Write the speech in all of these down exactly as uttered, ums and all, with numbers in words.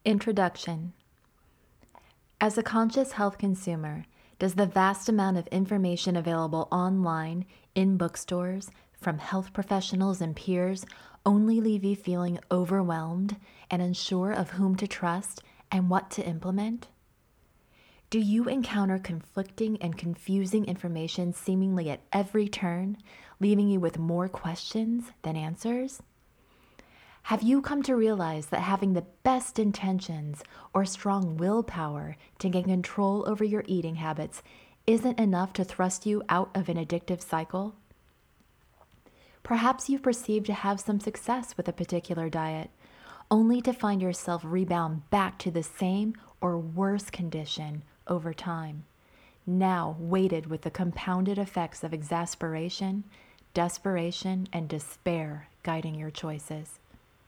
Introduction. As a conscious health consumer, does the vast amount of information available online, in bookstores, from health professionals and peers only leave you feeling overwhelmed and unsure of whom to trust and what to implement? Do you encounter conflicting and confusing information seemingly at every turn, leaving you with more questions than answers? Have you come to realize that having the best intentions or strong willpower to gain control over your eating habits isn't enough to thrust you out of an addictive cycle? Perhaps you've perceived to have some success with a particular diet, only to find yourself rebound back to the same or worse condition over time, now weighted with the compounded effects of exasperation, desperation, and despair guiding your choices.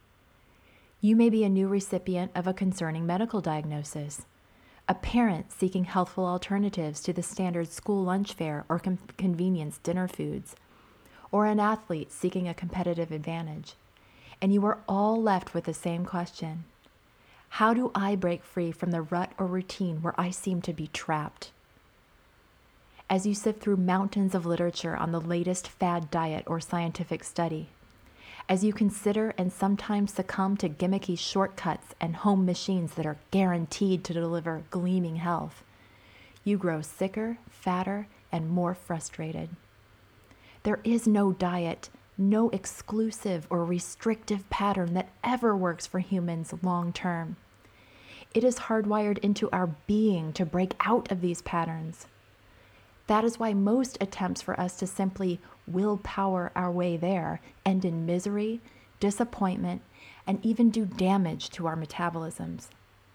You may be a new recipient of a concerning medical diagnosis, a parent seeking healthful alternatives to the standard school lunch fare or com- convenience dinner foods, or an athlete seeking a competitive advantage. And you are all left with the same question: how do I break free from the rut or routine where I seem to be trapped? As you sift through mountains of literature on the latest fad diet or scientific study, as you consider and sometimes succumb to gimmicky shortcuts and home machines that are guaranteed to deliver gleaming health, you grow sicker, fatter, and more frustrated. There is no diet, no exclusive or restrictive pattern that ever works for humans long term. It is hardwired into our being to break out of these patterns. That is why most attempts for us to simply willpower our way there end in misery, disappointment, and even do damage to our metabolisms.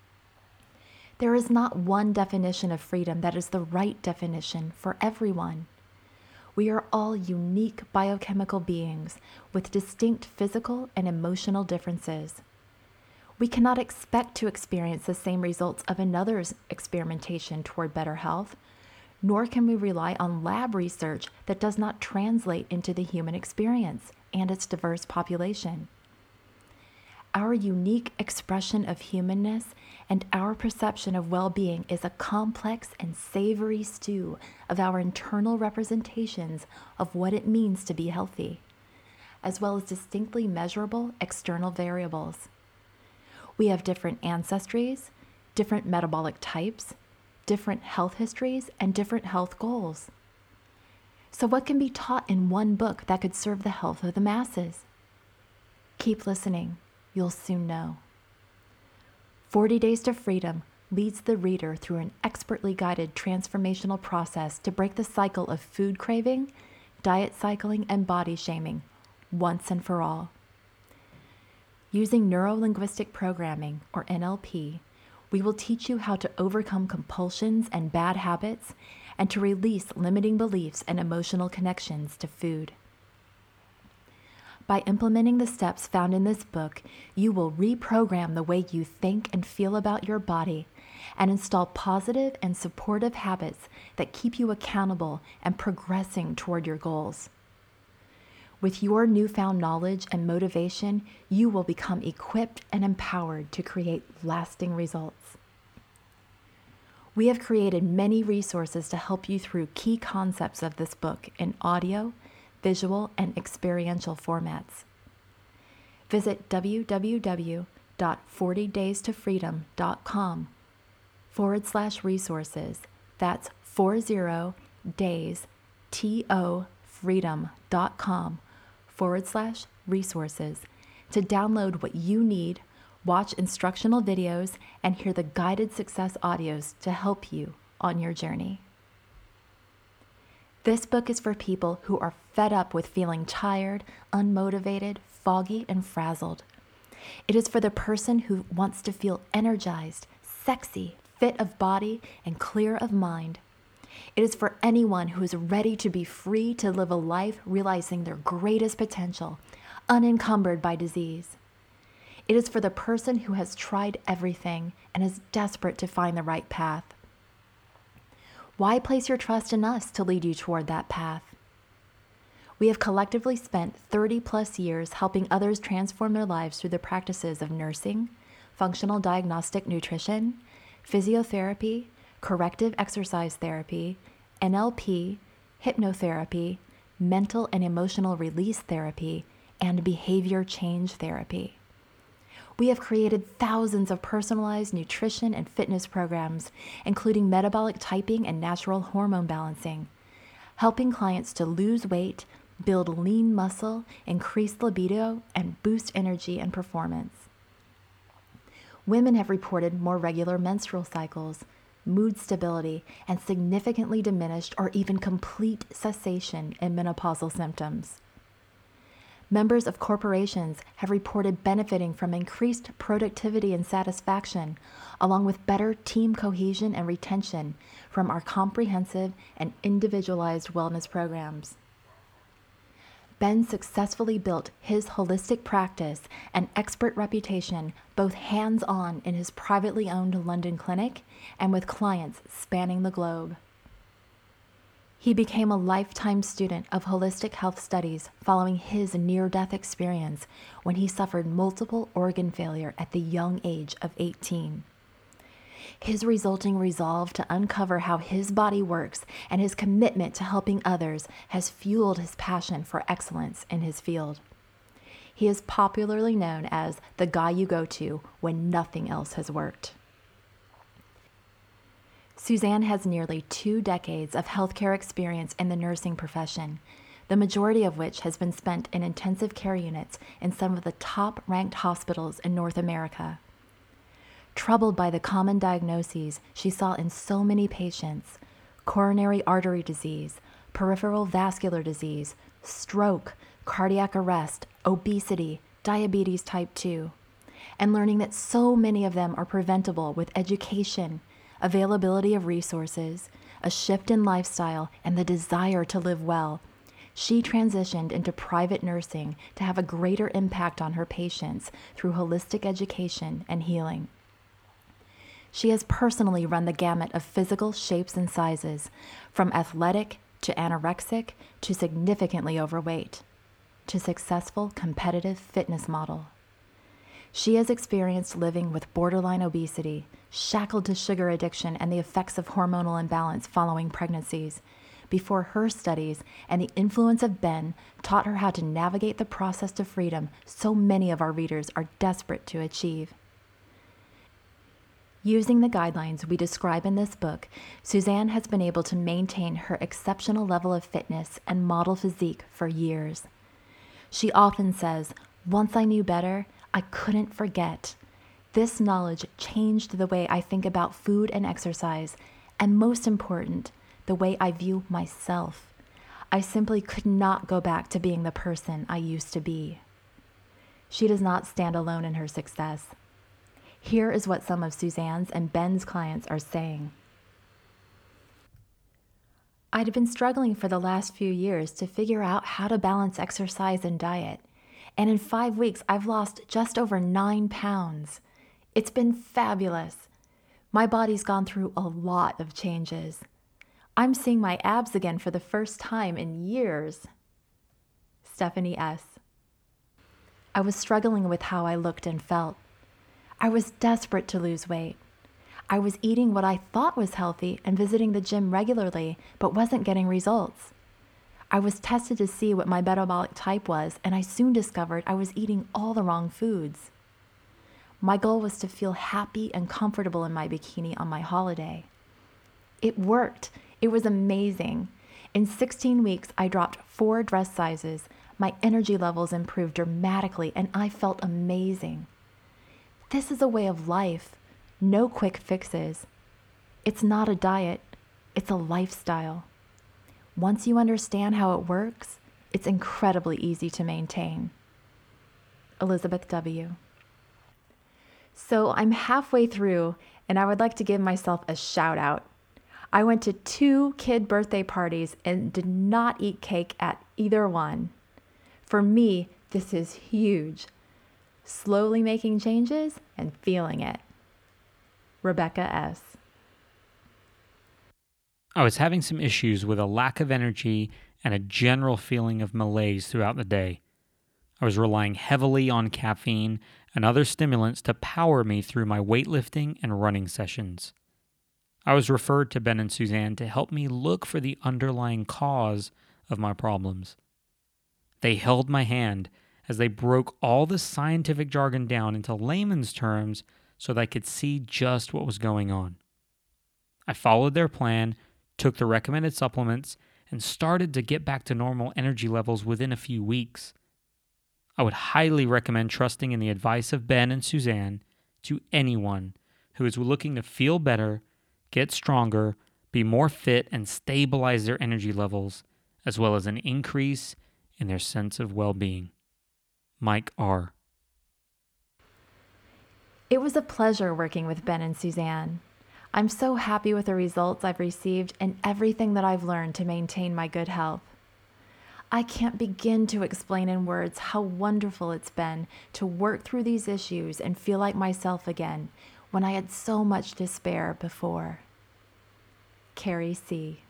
There is not one definition of freedom that is the right definition for everyone. We are all unique biochemical beings with distinct physical and emotional differences. We cannot expect to experience the same results of another's experimentation toward better health, nor can we rely on lab research that does not translate into the human experience and its diverse population. Our unique expression of humanness and our perception of well-being is a complex and savory stew of our internal representations of what it means to be healthy, as well as distinctly measurable external variables. We have different ancestries, different metabolic types, different health histories, and different health goals. So what can be taught in one book that could serve the health of the masses? Keep listening. You'll soon know. forty Days to Freedom leads the reader through an expertly guided transformational process to break the cycle of food craving, diet cycling, and body shaming once and for all. Using neuro-linguistic programming, or N L P, we will teach you how to overcome compulsions and bad habits and to release limiting beliefs and emotional connections to food. By implementing the steps found in this book, you will reprogram the way you think and feel about your body and install positive and supportive habits that keep you accountable and progressing toward your goals. With your newfound knowledge and motivation, you will become equipped and empowered to create lasting results. We have created many resources to help you through key concepts of this book in audio, visual, and experiential formats. Visit www.forty days to freedom.com forward slash resources. That's forty days, T-O, freedom.com forward slash resources to download what you need, watch instructional videos, and hear the guided success audios to help you on your journey. This book is for people who are fed up with feeling tired, unmotivated, foggy, and frazzled. It is for the person who wants to feel energized, sexy, fit of body, and clear of mind. It is for anyone who is ready to be free to live a life realizing their greatest potential, unencumbered by disease. It is for the person who has tried everything and is desperate to find the right path. Why place your trust in us to lead you toward that path? We have collectively spent thirty plus years helping others transform their lives through the practices of nursing, functional diagnostic nutrition, physiotherapy, corrective exercise therapy, N L P, hypnotherapy, mental and emotional release therapy, and behavior change therapy. We have created thousands of personalized nutrition and fitness programs, including metabolic typing and natural hormone balancing, helping clients to lose weight, build lean muscle, increase libido, and boost energy and performance. Women have reported more regular menstrual cycles, mood stability, and significantly diminished or even complete cessation in menopausal symptoms. Members of corporations have reported benefiting from increased productivity and satisfaction, along with better team cohesion and retention from our comprehensive and individualized wellness programs. Ben successfully built his holistic practice and expert reputation both hands-on in his privately owned London clinic and with clients spanning the globe. He became a lifetime student of holistic health studies following his near-death experience when he suffered multiple organ failure at the young age of eighteen. His resulting resolve to uncover how his body works and his commitment to helping others has fueled his passion for excellence in his field. He is popularly known as the guy you go to when nothing else has worked. Suzanne has nearly two decades of healthcare experience in the nursing profession, the majority of which has been spent in intensive care units in some of the top-ranked hospitals in North America. Troubled by the common diagnoses she saw in so many patients, coronary artery disease, peripheral vascular disease, stroke, cardiac arrest, obesity, diabetes type two, and learning that so many of them are preventable with education, availability of resources, a shift in lifestyle, and the desire to live well, she transitioned into private nursing to have a greater impact on her patients through holistic education and healing. She has personally run the gamut of physical shapes and sizes, from athletic to anorexic to significantly overweight, to successful competitive fitness model. She has experienced living with borderline obesity, shackled to sugar addiction and the effects of hormonal imbalance following pregnancies, before her studies and the influence of Ben taught her how to navigate the process to freedom so many of our readers are desperate to achieve. Using the guidelines we describe in this book, Suzanne has been able to maintain her exceptional level of fitness and model physique for years. She often says, "Once I knew better, I couldn't forget. This knowledge changed the way I think about food and exercise, and most important, the way I view myself. I simply could not go back to being the person I used to be." She does not stand alone in her success. Here is what some of Suzanne's and Ben's clients are saying. "I'd been struggling for the last few years to figure out how to balance exercise and diet, and in five weeks I've lost just over nine pounds. It's been fabulous. My body's gone through a lot of changes. I'm seeing my abs again for the first time in years." Stephanie S. "I was struggling with how I looked and felt. I was desperate to lose weight. I was eating what I thought was healthy and visiting the gym regularly, but wasn't getting results. I was tested to see what my metabolic type was, and I soon discovered I was eating all the wrong foods. My goal was to feel happy and comfortable in my bikini on my holiday. It worked. It was amazing. In sixteen weeks, I dropped four dress sizes. My energy levels improved dramatically, and I felt amazing. This is a way of life, no quick fixes. It's not a diet, it's a lifestyle. Once you understand how it works, it's incredibly easy to maintain." Elizabeth W. "So I'm halfway through, and I would like to give myself a shout out. I went to two kid birthday parties and did not eat cake at either one. For me, this is huge. Slowly making changes and feeling it." Rebecca S. "I was having some issues with a lack of energy and a general feeling of malaise throughout the day. I was relying heavily on caffeine and other stimulants to power me through my weightlifting and running sessions. I was referred to Ben and Suzanne to help me look for the underlying cause of my problems. They held my hand as they broke all the scientific jargon down into layman's terms so that I could see just what was going on. I followed their plan, took the recommended supplements, and started to get back to normal energy levels within a few weeks. I would highly recommend trusting in the advice of Ben and Suzanne to anyone who is looking to feel better, get stronger, be more fit, and stabilize their energy levels, as well as an increase in their sense of well-being. Mike R. It was a pleasure working with Ben and Suzanne. I'm so happy with the results I've received and everything that I've learned to maintain my good health. I can't begin to explain in words how wonderful it's been to work through these issues and feel like myself again when I had so much despair before. Carrie C.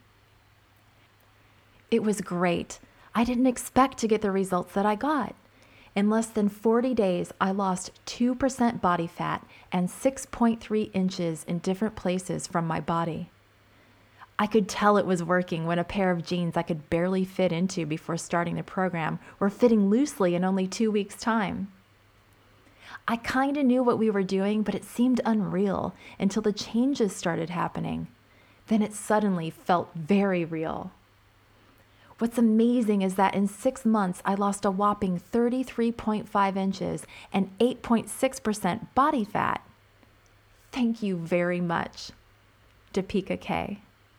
It was great. I didn't expect to get the results that I got. In less than forty days, I lost two percent body fat and six point three inches in different places from my body. I could tell it was working when a pair of jeans I could barely fit into before starting the program were fitting loosely in only two weeks' time. I kind of knew what we were doing, but it seemed unreal until the changes started happening. Then it suddenly felt very real. What's amazing is that in six months, I lost a whopping thirty-three point five inches and eight point six percent body fat. Thank you very much. Deepika K.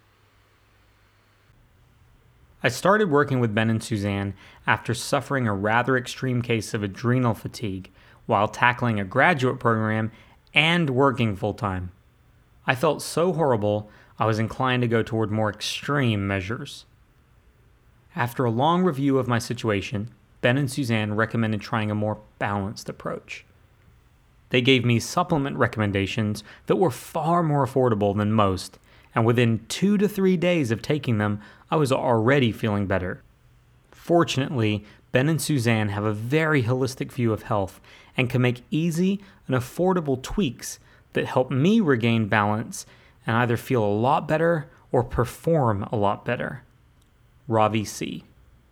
I started working with Ben and Suzanne after suffering a rather extreme case of adrenal fatigue while tackling a graduate program and working full-time. I felt so horrible, I was inclined to go toward more extreme measures. After a long review of my situation, Ben and Suzanne recommended trying a more balanced approach. They gave me supplement recommendations that were far more affordable than most, and within two to three days of taking them, I was already feeling better. Fortunately, Ben and Suzanne have a very holistic view of health and can make easy and affordable tweaks that help me regain balance and either feel a lot better or perform a lot better. Ravi C.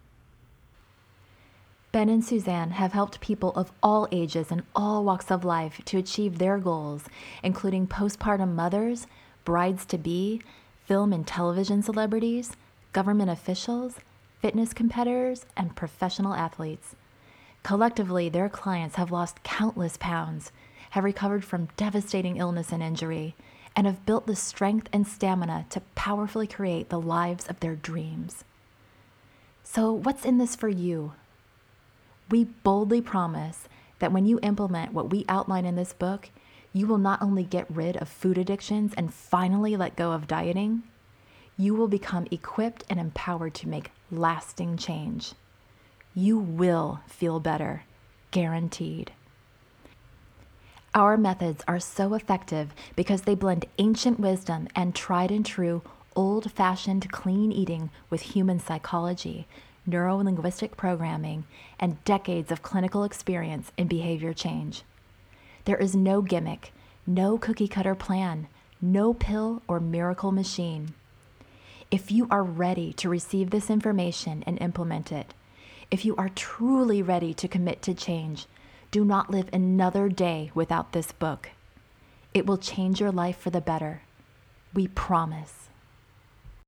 Ben and Suzanne have helped people of all ages and all walks of life to achieve their goals, including postpartum mothers, brides-to-be, film and television celebrities, government officials, fitness competitors, and professional athletes. Collectively, their clients have lost countless pounds, have recovered from devastating illness and injury, and have built the strength and stamina to powerfully create the lives of their dreams. So what's in this for you? We boldly promise that when you implement what we outline in this book, you will not only get rid of food addictions and finally let go of dieting, you will become equipped and empowered to make lasting change. You will feel better, guaranteed. Our methods are so effective because they blend ancient wisdom and tried and true old-fashioned clean eating with human psychology, neuro-linguistic programming, and decades of clinical experience in behavior change. There is no gimmick, no cookie-cutter plan, no pill or miracle machine. If you are ready to receive this information and implement it, if you are truly ready to commit to change, do not live another day without this book. It will change your life for the better. We promise.